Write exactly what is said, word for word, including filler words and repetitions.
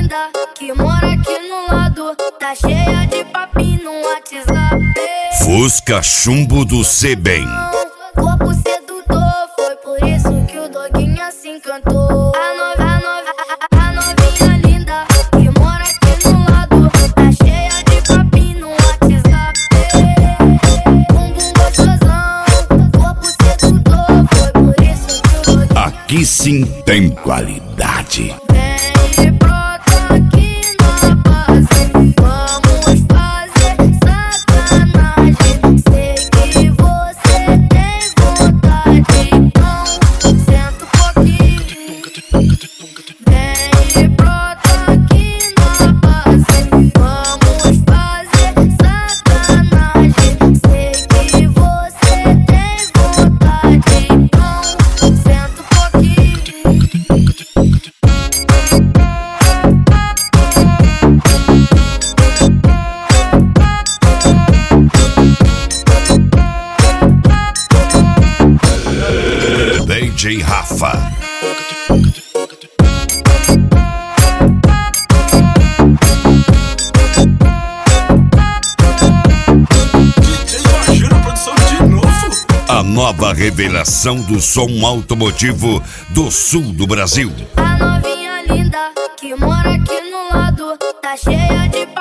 linda que mora aqui no lado tá cheia de papinho no WhatsApp. Fusca chumbo do Sebem. Corpo sedutor, foi por isso que o doguinho assim cantou. A nova, a nova, a, a novinha linda que mora aqui no lado tá cheia de papinho no WhatsApp. Bumbum gostosão, corpo sedutor, foi por isso que o doguinho Aqui sim tem qualidade. vem e brota aqui na base. Vamos fazer sacanagem. Sei que você tem vontade, então senta um pouquinho. Vem e brota aqui na base. Vamos fazer sacanagem. Sei que você tem vontade, então senta um pouquinho. D J Rafa. A nova revelação do som automotivo do sul do Brasil. A novinha linda que mora aqui no lado tá cheia de